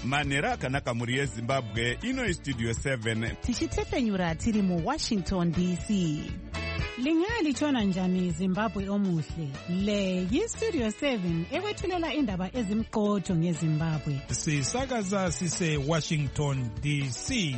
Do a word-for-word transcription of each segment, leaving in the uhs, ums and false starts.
manhero akanaka mhuri yezimbabwe. Ino istudio seven tichitefenyura tiri muwashington D C. Lingalitshona njani Zimbabwe omuhle? Le yistudio seven ekwethulela indaba ezimqotho ngeZimbabwe. Sisakaza sise Washington D C.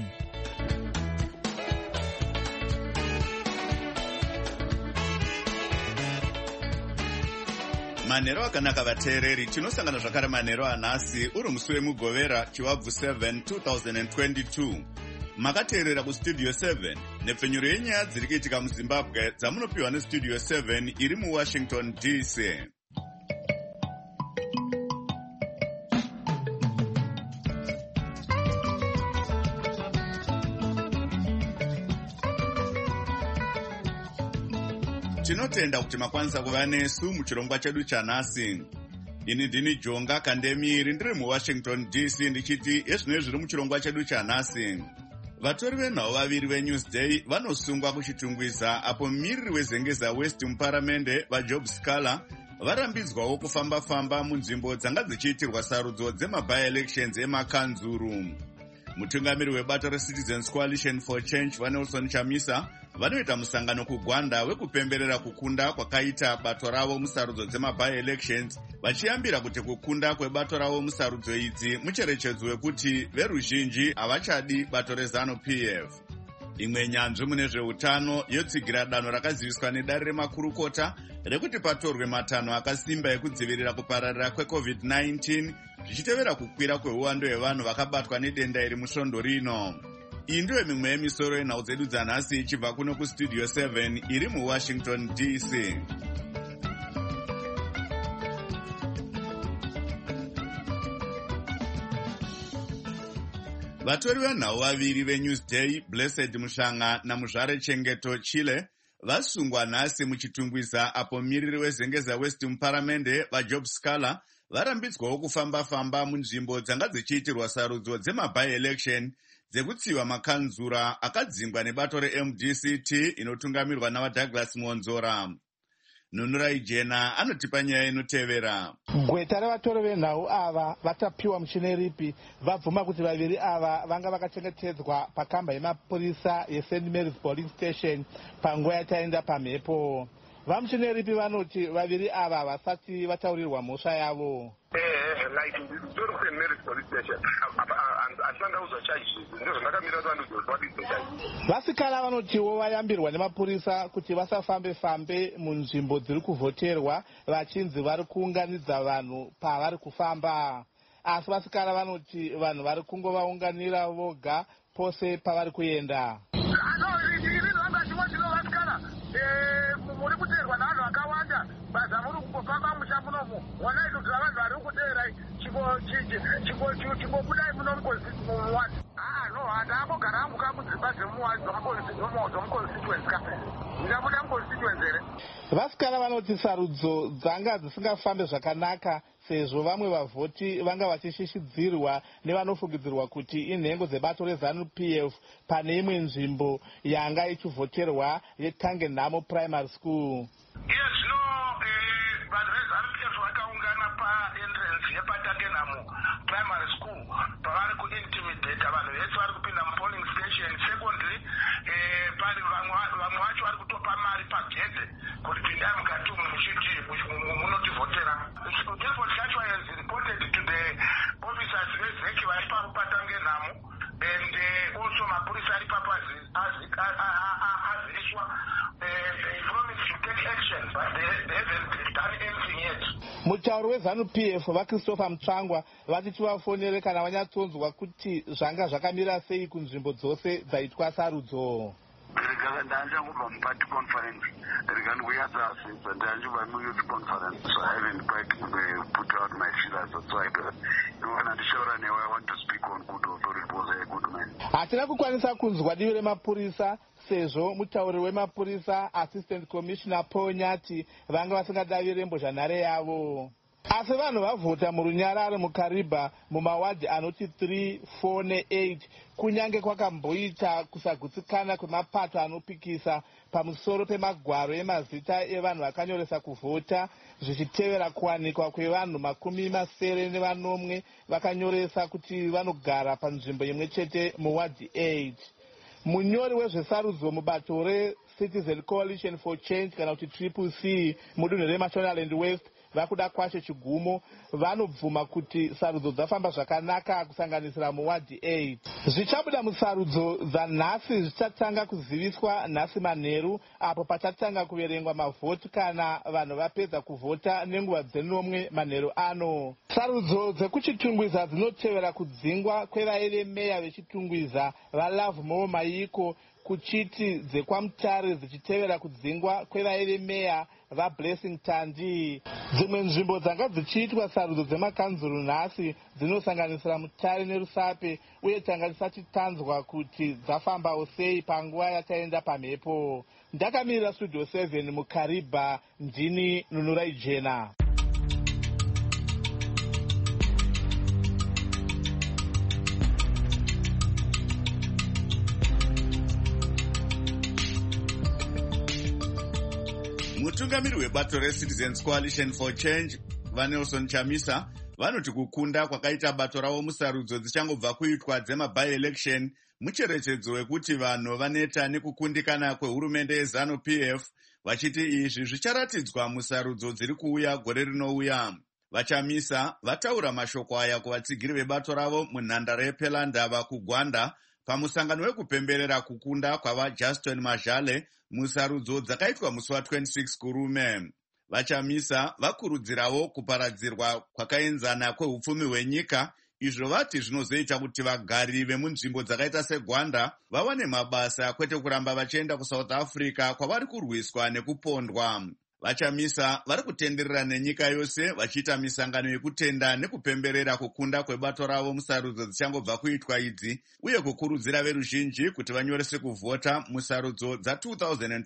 manhero akanaka vateereri, tinosangana zvakare manhero anhasi uri musi wemugovera chiwabvu seven two thousand twenty-two. Makateerera kustudio seven nepfenyuro yenyaya dziri kuitika muzimbabwe dzamunopiwa nestudio seven iri muwashington D C. Tinotenda kuti makwanisa kuva nesu muchirongwa chedu chanhasi. Ini ndini Jonga Kandemiri, ndiri muwashington D C ndichiti ezvino zviri muchirongwa chedu chanhasi. Vatori venhau vaviri veNewsday vanosungwa kuchitungwiza apo mumiriri wezengeza West muparamende vaJob Scala varambidzwawo kufamba-famba munzvimbo dzanga dzichiitirwa sarudzo dzema-by-elections emakanzuru. Mutungamiri webato reCitizens Coalition for Change vaNelson Chamisa vanoita musangano kuGwanda wekupemberera kukunda kwakaita bato ravo musarudzo dzema-by-elections, vachiyambira kuti kukunda kwebato ravo musarudzo idzi mucherechedzo wekuti veruzhinji havachadi bato reZANU-P F. Imwe nyanzvi mune zveutano yotsigira danho rakaziviswa nedare remakurukota rekuti patorwe matanho akasimba ekudzivirira kupararira kwecovid nineteen zvichitevera kukwira kweuwando hwevanhu vakabatwa nedenda iri musvondo rino. Iyi ndiyo mimwe yemisoro yenhau dzedu dzanhasi ichibva kuno kustudio seven iri muwashington D C. Vatori venhau vaviri veNewsday, Blessed Mushanga naMuzvare Chengeto Chile, vasungwa nhasi muchitungwiza apo mumiriri wezengeza West muparamende vaJob Scala varambidzwawo kufamba-famba munzvimbo dzanga dzichiitirwa sarudzo dzema-by-election dzekutsiva makanzura akadzingwa nebato reM D C T inotungamirwa navaDouglas Muonzora. Nunurai Jena anotipa nyaya inotevera. Gweta revatori venhau ava vatapiwa muchine ripi vabvuma kuti vaviri ava vanga vakachengetedzwa pakamba yemapurisa yeSaint Mary's Polling Station panguva yataenda pamhepo. Vamuchine ripi vanoti vaviri ava vasati vataurirwa mhosva yavo. Eh, like ndoro ku Mary's Police Station. Atanda uzochaji. Ndizvo ndakamira vanhu zvokwadi. Vasikala vanotiwo vayambirwa nemapurisa kuti vasafambe fambe munzvimbo dziri kuvhoterwa vachinzi vari kuunganidza vanhu pavari kufamba. Asi vasikala vanoti vanhu vari kungovaunganira voga pose pavari kuenda. Muri kuteerwa navanhu vakawanda basa muri kungofamba musha munomu wona ito kuti vanhu vari kuteera chingobudai muno muwani. Ah no, handambogara hangu kamudzimba dzomuconstituency ka ndingabuda muconstituency here. Vasikana vanoti sarudzo dzanga dzisingafambe zvakanaka sezvo vamwe vavhoti vanga vachishishidzirwa nevanofungidzirwa kuti inhengo dzebato reZANU-P F pane imwe nzvimbo yanga ichivhoterwa yeTangenhamo Primary School. Yes, no, vanhu veZANU-P F vakaungana paentrance yepaTangenhamo Primary School pavari kuintimidate vanhu vese vari kupinda mupolling station. Secondly, vamwe vacho vari kutopa mari pagedhe kuti pindai mukati umu muchiti munotivhotera. Therefore, that was reported to the officers vezeki vari papo paTangenhamo, and also mapurisa ari papo aziviswa. They promised to take action, but they haven't done anything yet. Mutauri weZANU-P F vaChristopher Mutsvangwa vati tivafonere kana vanyatsonzwa kuti zvanga zvakamira sei kunzvimbo dzose dzaitwa sarudzo. Ndangobva muparty conference rekangoyatsa since ndangobva muyouth conference, so I haven't quite put out my feelers. That's why when ndishaura newe I want to speak on good authority because I a good man. Hatina kukwanisa kunzwa divi remapurisa sezvo mutauri wemapurisa Assistant Commissioner Paul Nyati vanga vasingadavire mbozhanhare yavo. asi vanhu vavhota murunyararo mukariba mumawadhi anoti three four ne-eight kunyange kwakamboita kusagutsikana kwemapato anopikisa pamusoro pemagwaro emazita evanhu vakanyoresa kuvhota zvichitevera kuwanikwa kwevanhu makumi masere nevanomwe vakanyoresa kuti vanogara panzvimbo imwe chete muwadhi eight. Munyori wezvesarudzo mubato reCitizen Coalition for Change kana kuti triple C mudunhu reMashonaland West vakuda kwacho chigumo vanobvuma kuti sarudzo dzafamba zvakanaka kusanganisira muwadhi eight. Zvichabuda musarudzo dzanhasi zvichatanga kuziviswa nhasi manheru apo pachatanga kuverengwa mavhoti kana vanhu vapedza kuvhota nenguva dzenomwe manheru ano. Sarudzo dzekuchitungwiza dzinotevera kudzingwa kwevaive meya vechitungwiza vaLove More Maiko kuchiti dzekwamutare dzichitevera kudzingwa kwevaive meya vaBlessing Tandi. Dzimwe nzvimbo dzanga dzichiitwa sarudzo dzemakanzuru nhasi dzinosanganisira Mutare neRusape uye tanga tisati tanzwa kuti dzafambawo sei panguva yataenda pamhepo. Ndakamirira Studio seven mukariba, ndini Nunurai Jena. Mutungamiri webato reCitizens Coalition for Change vaNelson Chamisa vanoti kukunda kwakaita bato ravo musarudzo dzichangobva kuitwa dzema-by-election mucherechedzo wekuti vanhu vaneta nekukundikana kwehurumende yeZanu P F, vachiti izvi zvicharatidzwa musarudzo dziri kuuya gore rinouya. VaChamisa vataura mashoko aya kuvatsigiri vebato ravo munhandare yePelandava kuGwanda pamusangano wekupemberera kukunda kwavaJustin Majale musarudzo dzakaitwa musi wa26 kurume. VaChamisa vakurudzirawo kuparadzirwa kwakaenzana kwehupfumi hwenyika, izvo vati zvinozoita kuti vagari vemunzvimbo dzakaita seGwanda vawane mabasa kwete kuramba vachienda kuSouth Africa kwavari kurwiswa nekupondwa. VaChamisa vari kutenderera nenyika yose vachiita misangano yekutenda nekupemberera kukunda kwebato ravo musarudzo dzichangobva kuitwa idzi uye kukurudzira veruzhinji kuti vanyorese kuvhota musarudzo dza2023.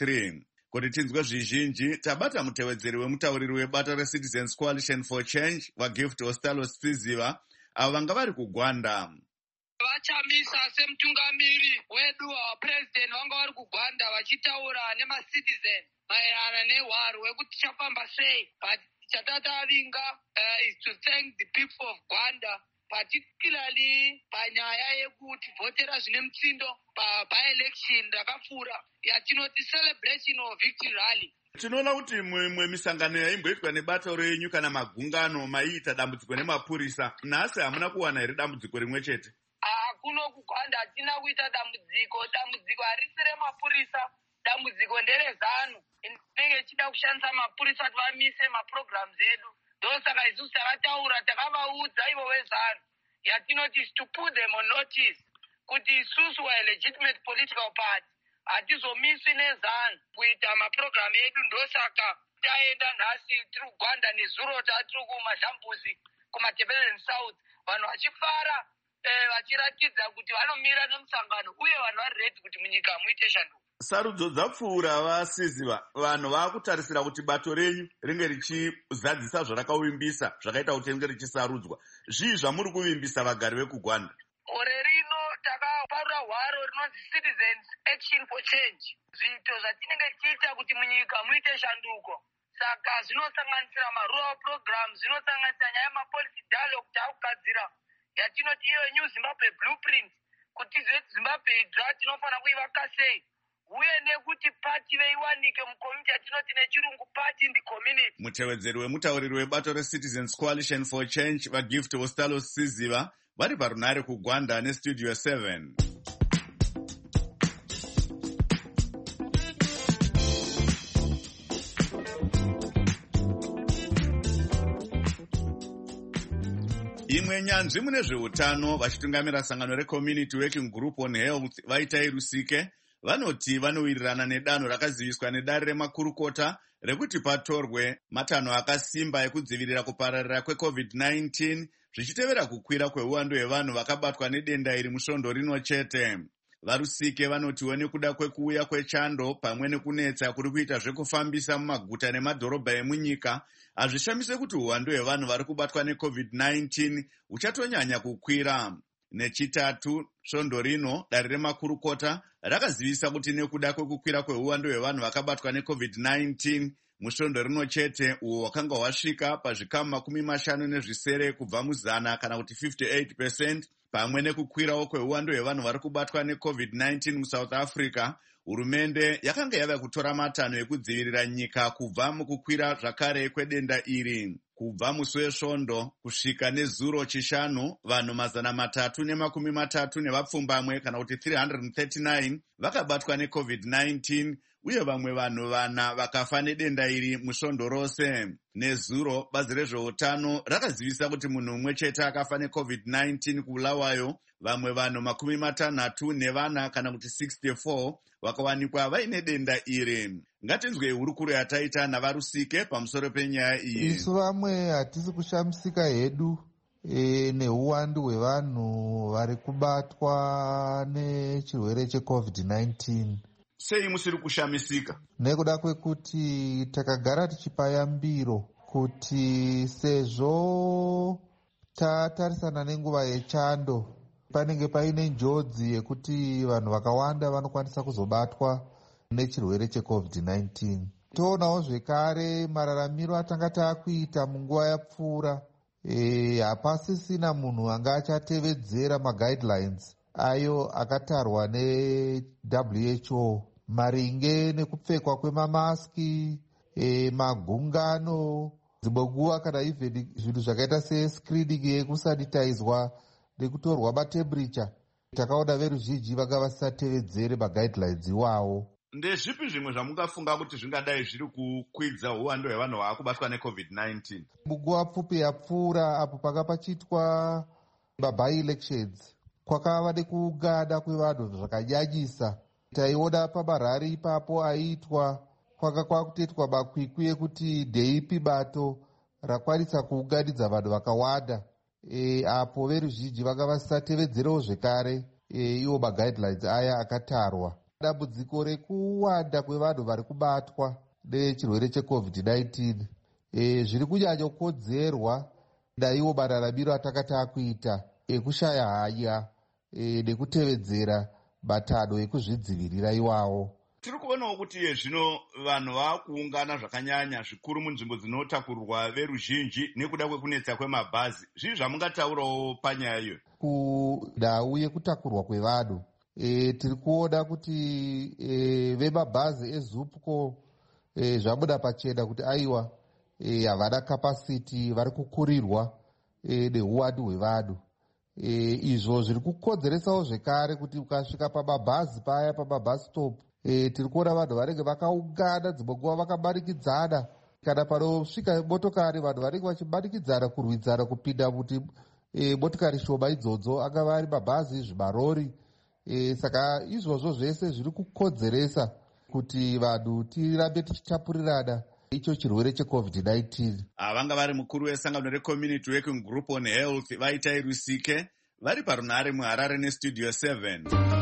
Kuti tinzwe zvizhinji tabata mutevedzeri wemutauriri webato reCitizens Coalition for Change vaGift Ostalos Siziva avo vanga vari kuGwanda. VaChamisa semutungamiri wedu wapresident vanga vari kuGwanda vachitaura nemacitizen maererano nehwaro wekuti tichafamba sei. But chatatavinga uh, is to thank the people of Gwanda, particularly panyaya yekuti vhotera zvine mutsindo by-election rakapfuura yatinoti celebration of victory rally. Tinoona kuti mwe misangano yaimboitwa nebato renyu kana magungano maiita dambudziko nemapurisa, nhasi hamuna kuwana here dambudziko rimwe chete? Kuno kuGwanda hatina kuita dambudziko. Dambudziko harisi remapurisa, dambudziko nderezanu inenge ichida kushandisa mapurisa kuti vamise maprograms edu. Ndosaka isusu takataura takavaudza ivo vezanu yatinoti is to put them on notice kuti isusu wa legitimate political party hatizomiswi nezanu kuita maprogram edu. Ndosaka taenda nhasi tiri kuGwanda nezuro tatiri kumazhambuzi kumatebeleni South, vanhu vachifara vachiratidza kuti vanomira nemusangano uye vanhu vari ready kuti munyika muite shanduko. Sarudzo dzapfuura vasiziva, vanhu vakutarisira kuti bato renyu ringe richizadzisa zvarakavimbisa zvakaita kuti ringe richisarudzwa. Zvii zvamuri kuvimbisa vagari vekuGwanda? Ore rino takaparura hwaro rinonzi Citizens Action for Change, zviito zvatinenge tichiita kuti munyika muite shanduko. Saka zvinosanganisira marural programs, zvinosanganisira nyaya yemapolicy dialogue taakugadzira yatinoti iyo New Zimbabwe Blueprint, kuti Zimbabwe idra tinofanira kuivaka sei, uye nekuti pati veiwanike mucommunity yatinoti nechirungu party in the community. Mutevedzeri wemutauriri webato reCitizens Coalition for Change vaGift Ostalos Siziva vari parunare kuGwanda neStudio seven. Imwe nyanzvi mune zveutano vachitungamira sangano reCommunity Working Group on Health Vaitai Rusike vanoti vanowirirana nedanho rakaziviswa nedare remakurukota rekuti patorwe matanho akasimba ekudzivirira kupararira kwecovid nineteen zvichitevera kukwira kweuwandu hwevanhu vakabatwa nedenda iri musvondo rino chete. Varusike vanotiwo nekuda kwekuuya kwechando pamwe nekunetsa kuri kuita zvekufambisa mumaguta nemadhorobha emunyika, hazvishamise kuti uwandu hwevanhu vari kubatwa necovid nineteen uchatonyanya kukwira. Nechitatu, svondo rino dare remakurukota rakazivisa kuti nekuda kwekukwira kweuwandu hwevanhu vakabatwa necovid nineteen musvondo rino chete uwo wakanga hwasvika pazvikamu makumi mashanu nezvisere kubva muzana kana kuti fifty-eight percent, pamwe nekukwirawo kweuwandu hwevanhu vari kubatwa necovid nineteen muSouth Africa, hurumende yakanga yava kutora matanho ekudzivirira nyika kubva mukukwira zvakare kwedenda iri. Kubva musi wesvondo kusvika nezuro chishanu, vanhu mazana matatu nemakumi matatu nevapfumbamwe kana kuti three hundred thirty-nine vakabatwa necovid nineteen, uye vamwe vanhu vana vakafa nedenda iri musvondo rose. Nezuro bazi rezveutano rakazivisa kuti munhu umwe chete akafa necovid nineteen kubulawayo, vamwe vanhu makumi matanhatu nevana kana kuti sixty-four vakawanikwa vaine denda iri. Ngatinzwe hurukuro yataita navarusike pamusoro penyaya iyi. Isu vamwe hatisi kushamisika hedu e, neuwandu hwevanhu vari kubatwa nechirwere checovid nineteen. Sei musiri kushamisika? Nekuda kwekuti takagara tichipa yambiro kuti sezvo tatarisana nenguva yechando panenge paine njodzi yekuti vanhu vakawanda vanokwanisa kuzobatwa nechirwere checovid nineteen. Toonawo zvekare mararamiro atanga taakuita munguva yapfuura, e, hapasisina munhu anga achatevedzera maguidelines ayo akatarwa ne-W H O maringe nekupfekwa kwemamaski, e, magungano, dzimwe nguva kana even zvinhu zvakaita sescreening yekusanitizwa nekutorwa matemperature. Takaona veruzhinji vanga vasatevedzere maguidelines iwawo. Ndezvipi zvimwe zvamungafunga kuti zvingadai zviri kukwidza uwandu hwevanhu vakubatwa necovid nineteen? Munguva pfupi yapfuura apo panga pachiitwa maby elections, kwakava nekuungana kwevanhu zvakanyanyisa. Taiona pamarari ipapo aiitwa kwanga kwakutoitwa makwikwi ekuti ndeipi bato rakwanisa kuunganidza vanhu vakawanda. E, apo veruzhinji vanga vasatevedzerawo zvekare e, iwo maguidelines aya akatarwa. Dambudziko rekuwanda kwevanhu vari kubatwa nechirwere checovid nineteen e, zviri kunyanya kukonzerwa naiwo mararamiro atanga taakuita ekushaya hanya e, nekutevedzera matanho ekuzvidzivirira iwawo. Tiri kuonawo kuti iye zvino vanhu vakuungana zvakanyanya zvikuru munzvimbo dzinotakurwa veruzhinji nekuda kwekunetsa kwemabhazi. Zvii zvamungataurawo panyaya iyo? Kundau yekutakurwa kwevanhu, e, tiri kuona kuti e, vemabhazi ezupco e, zvabuda pachena kuti aiwa e, havana kapasiti, vari kukurirwa e, neuwandu hwevanhu. E, izvo zviri kukonzeresawo zvekare kuti ukasvika pamabhazi paya pamabhazi stop, e, tiri kuona vanhu vanenge vakaungana, dzimwe nguva vakamanikidzana. Kana panosvika motokari vanhu vanenge vachimanikidzana kurwidzana kupinda kuti e, motokari shoma idzodzo angava ari mabhazi, zvimarori. E, saka izvozvo zvese zviri kukonzeresa kuti vanhu tirambe tichitapurirana icho chirwere checovid nineteen. Avanga vari mukuru wesangano recommunity working group on health vaita Rusike vari parunhare muHarare nestudio seven.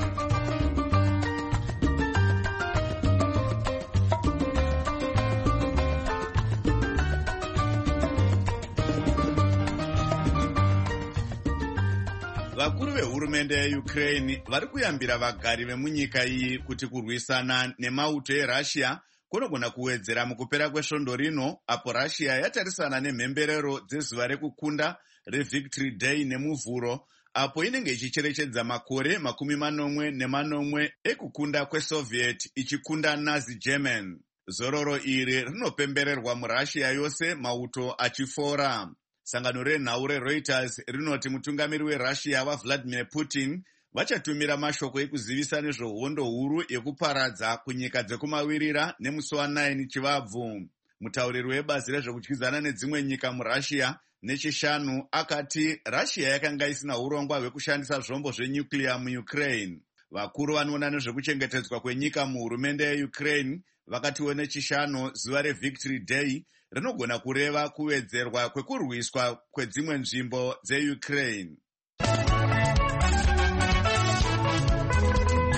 Vakuru vehurumende yeUkraine vari kuyambira vagari vemunyika iyi kuti kurwisana nemauto eRussia kunogona kuwedzera mukupera kwesvondo rino, apo Russia yatarisana nemhemberero dzezuva rekukunda reVictory Day nemuvhuro, apo inenge ichicherechedza makore makumi manomwe nemanomwe ekukunda kweSoviet ichikunda Nazi German. Zororo iri rinopembererwa muRussia yose, mauto achifora. Sangano renhau reReuters rinoti mutungamiri weRussia vaVladimir Putin vachatumira mashoko ekuzivisa nezvehondo huru yekuparadza kunyika dzekumavirira nemusi wanine Chivabvu. Mutauriri webazi rezvekutyizana nedzimwe nyika muRussia nechishanu akati Russia yakanga isina urongwa hwekushandisa zvombo zvenyuclear muUkraine. Vakuru vanoona nezvekuchengetedzwa kwenyika muhurumende yeUkraine vakatiwo nechishanu zuva reVictory Day rinogona kureva kuwedzerwa kwekurwiswa kwedzimwe nzvimbo dzeUkraine.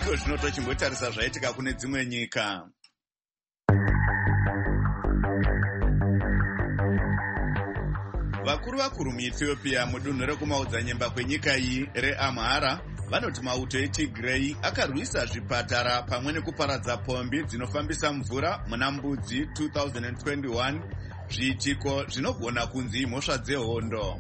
iko zvino tochimbotarisa zvaitika kune dzimwe nyika. Vakuru vakuru muEthiopia mudunhu rekumaodzanyemba kwenyika iyi reAmhara vanoti mauto eTigrei akarwisa zvipatara pamwe nekuparadza pombi dzinofambisa mvura muna Mbudzi two thousand twenty-one, zviitiko zvinogona kunzi mhosva dzehondo.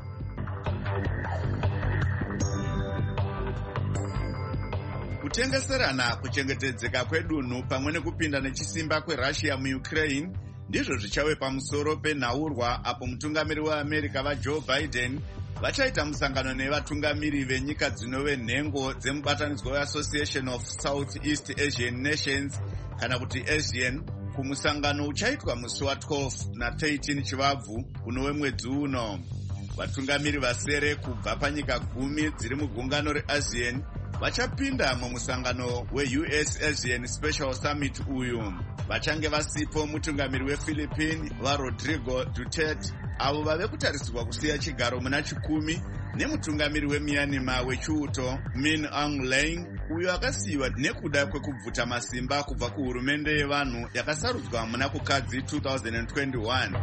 Kutengeserana kuchengetedzeka kwedunhu pamwe nekupinda nechisimba kweRussia muUkraine ndizvo zvichave pamusoro penhaurwa apo mutungamiri weAmerica vaJoe Biden vachaita musangano nevatungamiri venyika dzinove nhengo dzemubatanidzwa weAssociation of Southeast Asian Nations kana kuti ASEAN kumusangano uchaitwa musi wa12 na thirteen chivabvu kunove mwedzi uno. Vatungamiri vasere kubva panyika gumi dziri mugungano reASEAN vachapinda mumusangano weU S ASEAN Special Summit uyu. Vachange vasipo mutungamiri wePhilippines vaRodrigo Duterte avo vave kutarisirwa kusiya chigaro muna chikumi nemutungamiri weMyanmar wechiuto Min Aung Hlaing uyo akasiyiwa nekuda kwekubvuta masimba kubva kuhurumende yevanhu yakasarudzwa muna kukadzi two thousand twenty-one.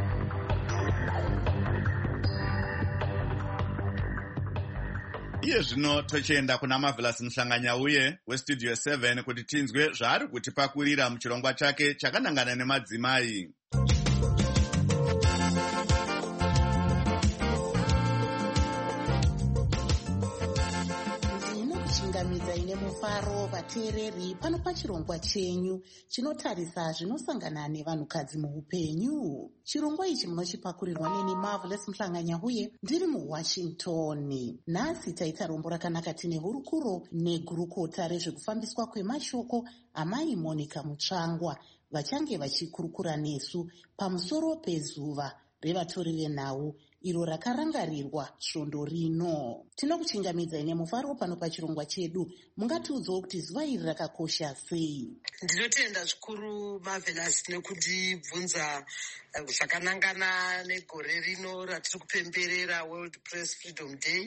Iye zvino tochienda kuna Marvelous Muhlanganyauye westudio seven kuti tinzwe zvaari kutipakurira muchirongwa chake chakanangana nemadzimai. Ndinokuchingamidza ine mufaro vateereri pano pachirongwa chenyu chinotarisa zvinosangana nevanhukadzi muupenyu. Chirongwa ichi munochipakurirwa neni Marvelous Muhlanganyauye ndiri muWashington. Nhasi taita rombo rakanaka tine hurukuro negurukota rezvekufambiswa kwemashoko amai Monica Mutsvangwa vachange vachikurukura nesu pamusoro pezuva revatori venhau iro rakarangarirwa svondo rino. Tinokuchingamidza ine mufaro pano pachirongwa chedu. Mungatiudzawo kuti zuva iri rakakosha sei? Ndinotenda zvikuru Marvelous nekundibvunza zvakanangana negore rino ratiri kupemberera World Press Freedom Day,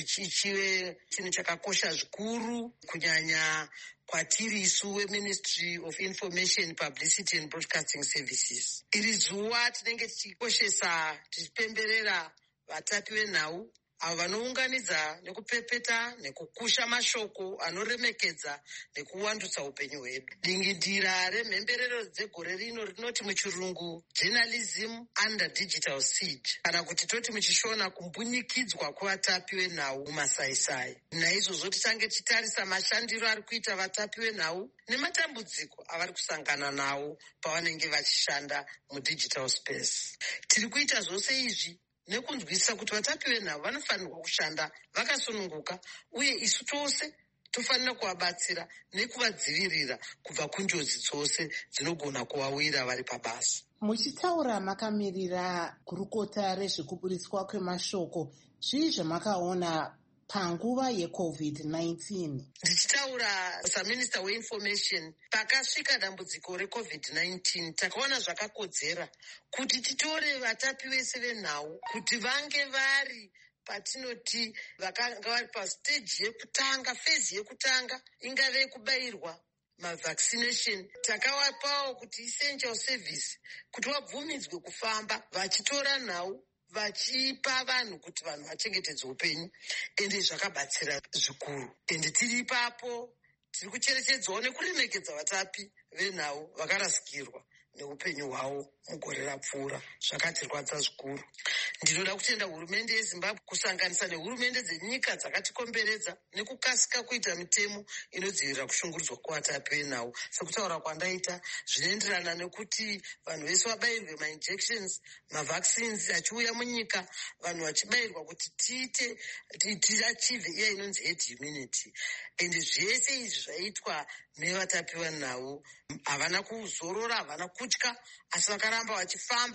richive chinhu chakakosha zvikuru kunyanya kwatiri isu weMinistry of Information, Publicity and Broadcasting Services. Iri zuva tinenge tichikoshesa tichipemberera vatapi venhau avo vanounganidza nekupepeta nekukusha mashoko anoremekedza nekuwandutsa upenyu hwedu. Dingindira remhemberero dzegore rino rinoti muchirungu Journalism under Digital Siege, kana kuti toti muchishona kumbunyikidzwa kwevatapi venhau mumasaisai. Naizvozvo tichange tichitarisa mashandiro ari kuita vatapi venhau nematambudziko avari kusangana nawo pavanenge vachishanda mudigital space. Tiri kuita zvose izvi nekunzwisisa kuti vatapi venhau vanofanirwa kushanda vakasununguka uye isu tose tofanira kuvabatsira nekuvadzivirira kubva kunjodzi dzose dzinogona kuvawira vari pabasa. Muchitaura makamirira gurukota rezvekuburitswa kwemashoko, zvii zvamakaona panguva yeCovid nineteen? Ndichitaura saMinista weInformation, pakasvika dambudziko reCovid nineteen takaona zvakakodzera kuti titore vatapi vese venhau kuti vange vari patinoti vakanga vari pastage yekutanga, phase yekutanga, ingave kubairwa mavaccination. Takawapawo kuti essential service kuti vabvumidzwe kufamba vachitora nhau vachipa vanhu kuti vanhu vachengetedze upenyu, ende zvakabatsira zvikuru. Ende tiri ipapo tiri kucherechedzawo nekuremekedza vatapi venhau vakarasikirwa neupenyu hwavo mugore rapfuura. Zvakatirwadza zvikuru. Ndinoda kutenda hurumende yeZimbabwe kusanganisa nehurumende dzenyika dzakatikomberedza nekukasika kuita mitemo inodzivirira kushungurudzwa kwevatapi venhau. Sekutaura kwandaita zvinoenderana nekuti vanhu vese vabairwe mainjections, mavaccines achiuya munyika, vanhu vachibairwa kuti tiite tiachieve iya inonzi herd immunity. Ende zvese izvi zvaitwa nevatapi venhau havana kuzorora, havana kutya, asi vakaramba vachifamba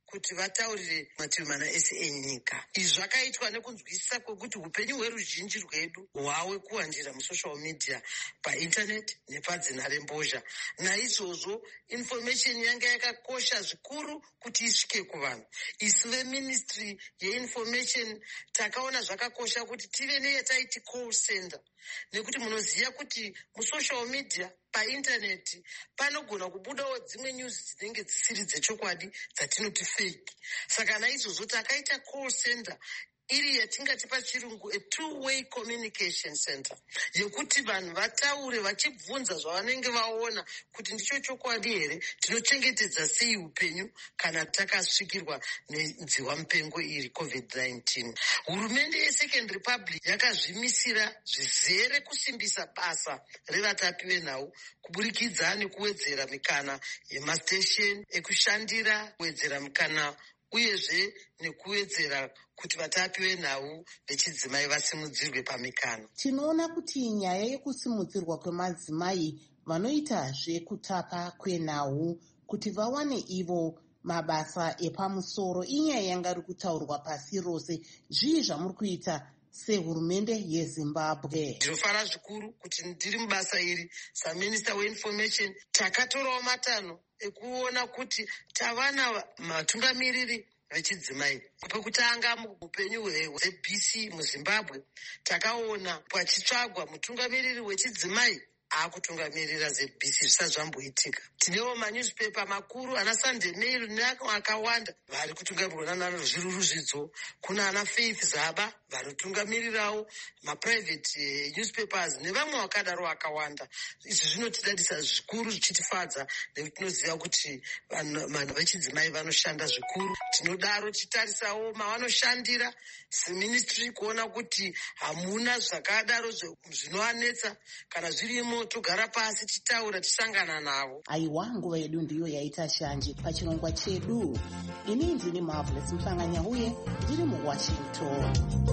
kuti vataurire mativi mana ese enyika. Izvi zvakaitwa nekunzwisisa kwekuti upenyu hweruzhinji rwedu hwawe kuwandira musocial media, painternet nepadzina rembozha. Naizvozvo information yanga yakakosha zvikuru kuti isvike kuvanhu. Isu veministry yeinformation takaona zvakakosha kuti tive neyataiti call center, nekuti munoziva kuti musocial media painternet panogona kubudawo dzimwe news dzinenge dzisiri dzechokwadi dzatinoti fake. Saka naizvozvo takaita call center iri yatingati pachirungu a two-way communication center, yekuti vanhu vataure vachibvunza zvavanenge vaona kuti ndicho chokwadi here, tinochengetedza sei upenyu kana takasvikirwa nenziwa mupengo iri covid nineteen. Hurumende yeSecond Republic yakazvimisira zvizere kusimbisa basa revatapi venhau kuburikidza nekuwedzera mikana yemastation ekushandira, kuwedzera mikana uyezve nekuwedzera kuti vatapi venhau vechidzimai vasimudzirwe pamikana. Tinoona kuti nyaya yekusimudzirwa kwemadzimai vanoitazve kutapa kwenhau kuti vawane ivo mabasa epamusoro inyaya yanga iri kutaurwa pasi rose. Zvii zvamuri kuita sehurumende yeZimbabwe? Ndinofara zvikuru kuti ndiri mubasa iri saminista weinformation. Takatorawo matanho ekuona kuti tavana matungamiriri vechidzimai. Pekutanga muupenyu hwe-B C muZimbabwe takaona pachitsvagwa mutungamiriri wechidzimai akutungamirira ze-B C zvisati zvamboitika. Tinewo manewspaper makuru ana Sunday Mail neakawanda vari kutungamirwa nazviruru zvidzo. Kuna ana Faith Zaba vanotungamirirawo maprivate newspapers nevamwe vakadaro vakawanda. Izvi zvinotidadisa zvikuru, zvichitifadza nekuti tinoziva kuti vanhu vechidzimai vanoshanda zvikuru. Tinodaro tichitarisawo mavanoshandira seministry kuona kuti hamuna zvakadaro zvinovanetsa. Kana zvirimo togara pasi titaura tisangana navo. Aiwa, nguva yedu ndiyo yaita shanje pachirongwa chedu. Ini ndini Marvelous Mhlanganya-Huye, ndiri muWashington.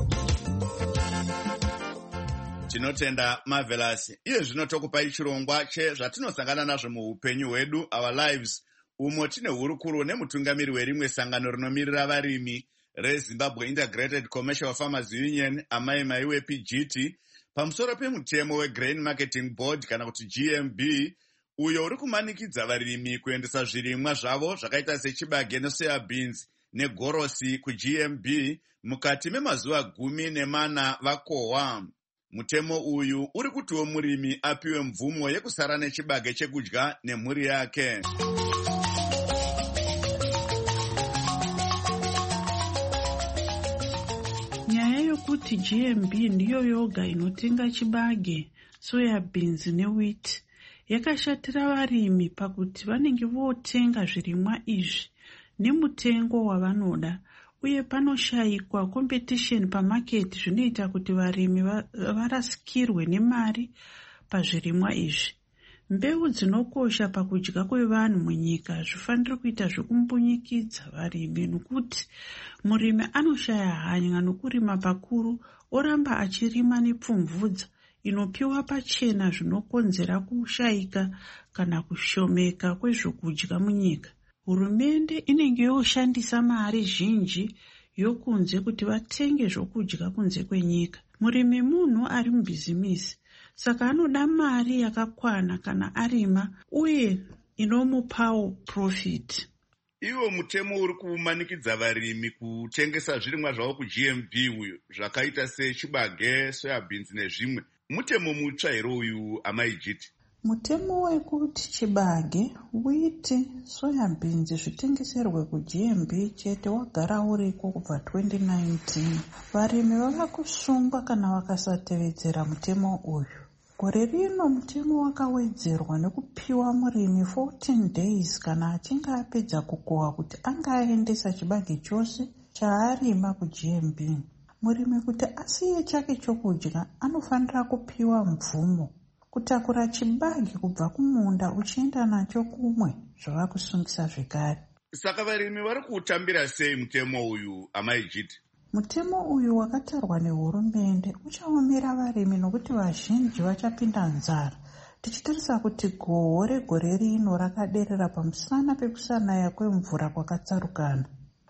Tinotenda Marvelous. Iye zvino tokupai chirongwa chezvatinosangana nazvo muupenyu hwedu, our lives, umo tine hurukuro nemutungamiri werimwe sangano rinomirira varimi reZimbabwe Integrated Commercial Farmers Union, Amai Maiwe P G T, pamusoro pemutemo weGrain Marketing Board kana kuti G M B, uyo uri kumanikidza varimi kuendesa zvirimwa zvavo zvakaita sechibage nesoya beans negorosi kuG M B mukati memazuva gumi nemana vakohwa. Mutemo uyu uri kutiwo murimi apiwe mvumo yekusara nechibage chekudya nemhuri yake. Nyaya yokuti G M B ndiyo yoga inotenga chibage, soya beans newheat yakashatira varimi pakuti vanenge votenga zvirimwa izvi nemutengo wavanoda, uye panoshayikwa competition pamaketi zvinoita kuti varimi varasikirwe nemari pazvirimwa izvi. Mbeu dzinokosha pakudya kwevanhu munyika zvifanira kuita zvekumbunyikidza varimi, nokuti murimi anoshaya hanya nokurima pakuru oramba achirima nepfumvudza inopiwa pachena, zvinokonzera kushayika kana kushomeka kwezvokudya munyika. Hurumende inenge yoshandisa mari zhinji yokunze kuti vatenge zvokudya kunze kwenyika. Murimi munhu ari mubhizimisi, saka anoda mari yakakwana kana arima uye inomupawo profit. Iwo mutemo uri kumanikidza varimi kutengesa zvirimwa zvavo kuG M B uyu zvakaita sechibage, soya beans nezvimwe. Mutemo mutsva here uyu, Amaijiti? Mutemo wekuti chibage, wheat, soya beans zvitengeserwe kuG M B chete wagara uriko kubva twenty nineteen. Varimi vava kusungwa kana vakasatevedzera mutemo uyu. Gore rino mutemo wakawedzerwa nekupiwa murimi fourteen days kana achinge apedza kukohwa kuti angaendesa chibage chose chaarima kuG M B. Murimi kuti asiye chake chokudya anofanira kupiwa mvumo kutakura chibage kubva kumunda uchienda nacho kumwe zvava kusungisa zvekare. Saka varimi vari kuutambira sei mutemo uyu, Amaijiti? Mutemo uyu wakatarwa nehurumende uchaomera varimi nokuti vazhinji vachapinda nzara. Tichitarisa kuti gohwo regore rino rakaderera pamusana pekusanaya kwemvura kwakatsarukana.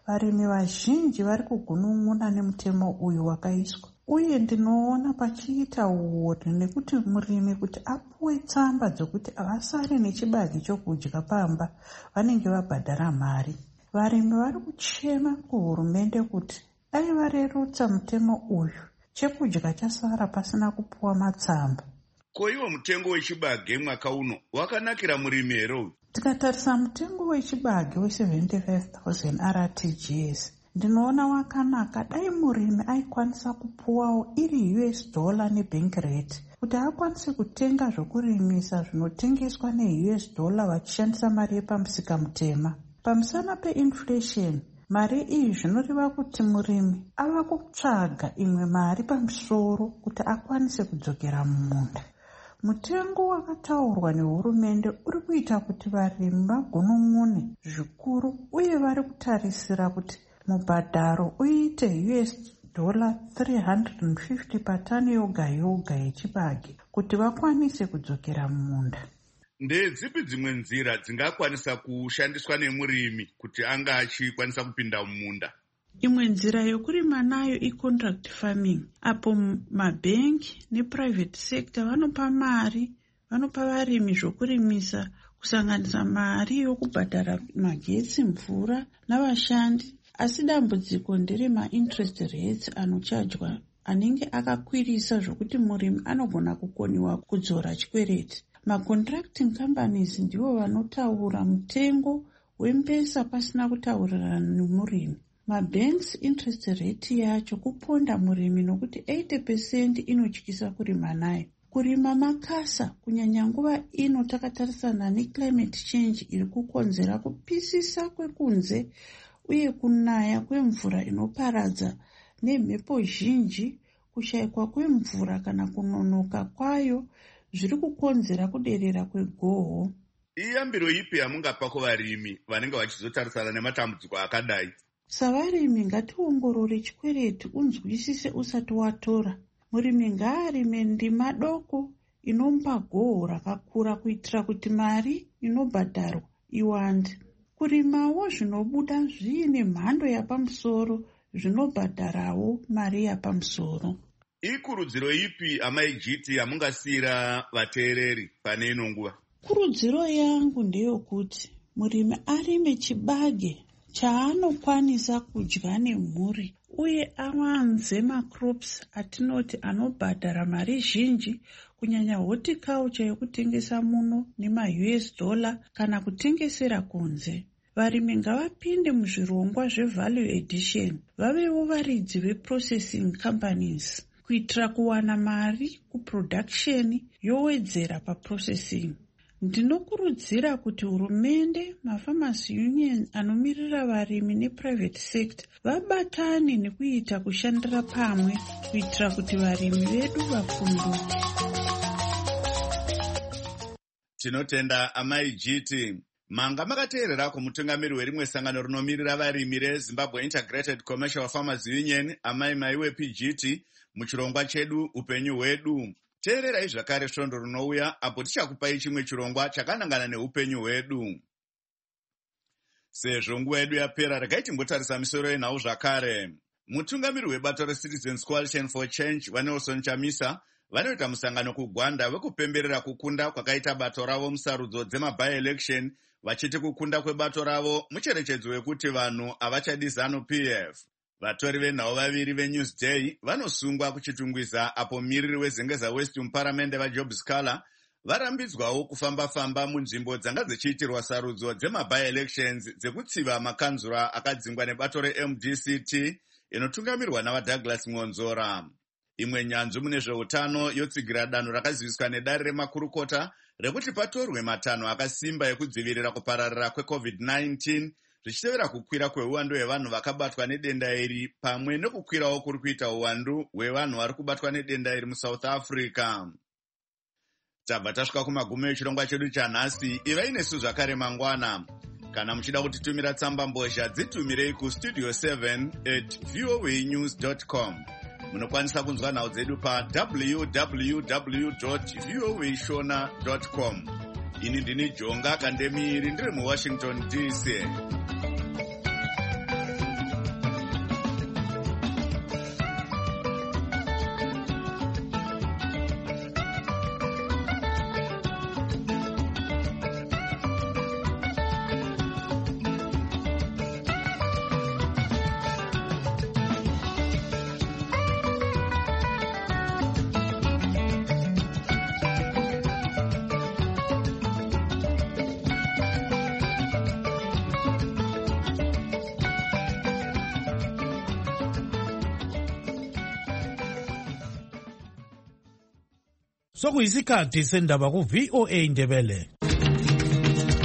varimi vazhinji vari kugunun'una nemutemo uyu wakaiswa, uye ndinoona pachiita uori nekuti murimi kuti apuwe tsamba dzokuti avasare nechibage chokudya pamba vanenge vabhadhara mari. Varimi vari kuchema kuhurumende kuti dai varerutsa mutemo uyu, chekudya chasara pasina kupuwa matsamba. Ko iwo mutengo wechibage mwaka uno wakanakira murimi here? Tikatarisa mutengo wechibage we-seventy-five thousand R T G S, ndinoona wakanaka dai murimi aikwanisa kupuwawo iri U S dollar nebank rate kuti akwanise kutenga zvokurimisa zvinotengeswa ne-U S dollar vachishandisa mari yepamusika mutema. Pamusana pe-inflation, mari iyi zvinoreva kuti murimi ava kutsvaga imwe mari pamusoro kuti akwanise kudzokera mumunda. Mutengo wakataurwa nehurumende uri kuita kuti varimi vagunun'une zvikuru, uye vari kutarisira kuti mubhadharo uite U S dollar three hundred fifty patani yoga yoga yechibage kuti vakwanise kudzokera mumunda. Ndedzipi dzimwe nzira dzingakwanisa kushandiswa nemurimi kuti anga achikwanisa kupinda mumunda? Imwe nzira yokurima nayo i-contract farming, apo mabhengi neprivate sector vanopa mari, vanopa varimi zvokurimisa kusanganisa mari yokubhadhara magetsi, mvura navashandi. Asi dambudziko ndere ma-interest rates anochajwa anenge akakwirisa zvokuti murimi anogona kukoniwa kudzora chikwereti. Ma-contracting companies ndivo vanotaura mutengo wembesa pasina kutaurirana nemurimi. Mabanks interest rate yacho kuponda murimi nokuti eighty percent inotyisa kurima nayo. Kurima makasa kunyanya nguva ino takatarisana neclimate change iri kukonzera kupisisa kwekunze uye kunaya kwemvura inoparadza nemhepo zhinji, kushayikwa kwemvura kana kunonoka kwayo zviri kukonzera kuderera kwegoho. Iyambiro ipi yamungapa kuvarimi vanenge vachizotarisana nematambudziko akadai? Savarimi ngationgorore chikwereti unzwisise usati watora. Murimi ngaarime ndima doko inomba goho rakakura kuitira kuti mari inobhadharwa iwande. Kurimawo zvinobuda zviine mhando yapamusoro zvinobhadharawo mari yapamusoro. Ikurudziro ipi amaijiti yamungasiyira vateereri pane ino nguva? Kurudziro yangu ndeyokuti murimi arime chibage chaanokwanisa kudya nemhuri, uye awanze macrops atinoti anobhadhara mari zhinji, kunyanya horticulture yokutengesa muno nema-U S dollar kana kutengesera kunze. Varimi ngavapinde muzvirongwa zvevalue addition, vavewo varidzi veprocessing companies kuitira kuwana mari kuproduction yowedzera paprocessing. Ndinokurudzira kuti hurumende, mafarmers union anomirira varimi neprivate sector vabatane nekuita kushandira pamwe kuitira kuti varimi vedu vapfunduke. Tinotenda amai Jiti. Manga makateerera kumutungamiri werimwe sangano rinomirira varimi reZimbabwe Integrated Commercial Farmers Union, amai maiwe P G T, muchirongwa chedu upenyu hwedu. Teererai zvakare svondo rinouya apo tichakupai chimwe chirongwa chakanangana neupenyu hwedu. Sezvo nguva yedu yapera, regai timbotarisa misoro yenhau zvakare. Mutungamiri webato reCitizens Coalition for Change vaNelson Chamisa vanoita musangano kuGwanda wekupemberera kukunda kwakaita bato ravo musarudzo dzema-by-election, vachiti kukunda kwebato ravo mucherechedzo wekuti vanhu havachadi ZANU-P F. Vatori venhau vaviri veNewsday vanosungwa kuchitungwiza apo mumiriri weZengeza West muparamende vaJob Scala varambidzwawo kufamba-famba munzvimbo dzanga dzichiitirwa sarudzo dzema-by-elections dzekutsiva makanzura akadzingwa nebato re-M D C T inotungamirwa navaDouglas Ngonzora. Imwe nyanzvu mune zveutano yotsigira danho rakaziviswa nedare remakurukota rekuti patorwe matanho akasimba ekudzivirira kupararira kweCovid nineteen, zvichitevera kukwira kweuwandu hwevanhu vakabatwa nedenda iri pamwe nekukwirawo kuri kuita uwandu hwevanhu vari kubatwa nedenda iri muSouth Africa. Tabva tasvika kumagumo echirongwa chedu chanhasi. Ivai nesu zvakare mangwana. Kana muchida kutitumira tsamba mbozha, dzitumirei kustudio seven at voanews dot com. Munokwanisa kunzwa nhau dzedu pa w w w dot voa shona dot com. Ini ndini Jonga Kandemiri, ndiri muWashington D C. sokuyisikhathi sendaba ku-V O A Ndebele.